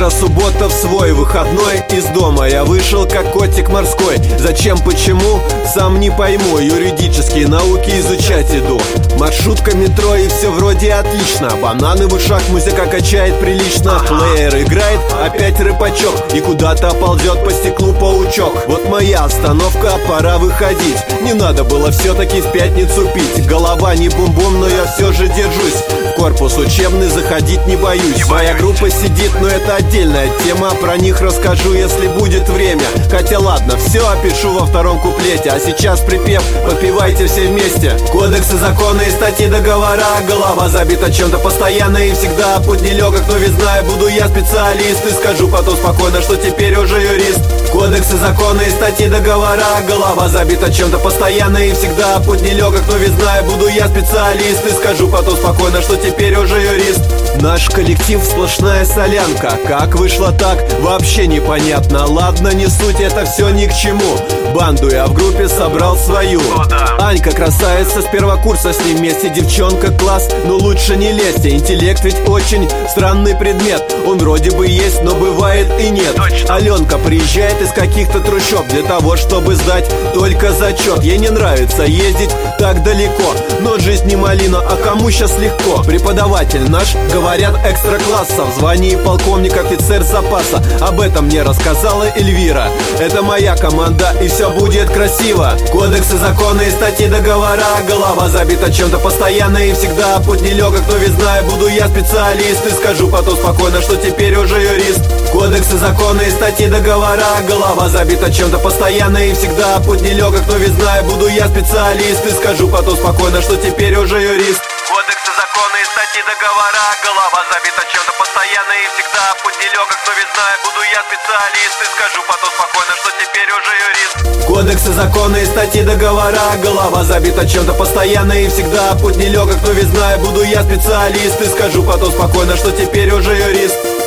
Пришла суббота в свой выходной. Из дома я вышел как котик морской. Зачем, почему, сам не пойму. Юридические науки изучать иду. Маршрутка, метро и все вроде отлично. Бананы в ушах, музыка качает прилично. Плеер играет, опять рыбачок. И куда-то ползет по стеклу паучок. Вот моя остановка, пора выходить. Не надо было все-таки в пятницу пить. Голова не бум-бум, но я все же держусь. В корпус учебный заходить не боюсь. Моя группа сидит, но это отдельная тема. Про них расскажу, если будет время. Хотя ладно, все опишу во втором куплете. А сейчас припев, подпевайте все вместе. Кодексы, законы и статьи, договора. Голова забита чем-то постоянно и всегда. Путь нелегок, но ведь знаю, буду я специалист. И скажу потом спокойно, что теперь уже юрист. Кодексы, законы и статьи, договора. Голова забита чем-то постоянно и всегда. Путь нелегок, но ведь знаю, буду я специалист. И скажу потом спокойно, что теперь уже юрист. Наш коллектив сплошная солянка. Как вышло так, вообще непонятно. Ладно, не суть, это все ни к чему. Банду я в группе собрал свою. Анька красавица, с первого курса с ним вместе. Девчонка класс, но лучше не лезьте. Интеллект ведь очень странный предмет. Он вроде бы есть, но бывает и нет. Аленка приезжает из каких-то трущоб для того, чтобы сдать только зачет. Ей не нравится ездить так далеко, но жизнь не малина, а кому сейчас легко. Преподаватель наш, говорят, экстра-класса. В звании полковник, офицер запаса. Об этом мне рассказала Эльвира. Это моя команда, и все будет красиво. Кодексы, законы и статьи, договора. Голова забита чем-то постоянно и всегда. Путь нелегок, но ведь знаю, буду я специалист. И скажу потом спокойно, что теперь уже юрист. Кодексы, законы и статьи, договора. Голова забита чем-то постоянно и всегда. Путь нелегок, но ведь знаю, буду я специалист. И скажу потом спокойно, что теперь уже юрист. Кодексы, законы и статьи, договора. Голова забита чем-то постоянно и всегда. Путь нелегок, но ведь знаю, буду я специалист. И скажу потом спокойно, что теперь уже юрист. Кодексы, законы и статьи, договора. Голова забита чем-то постоянно и всегда. Путь нелегок, но ведь знаю, буду я специалист. И скажу потом спокойно, что теперь уже юрист.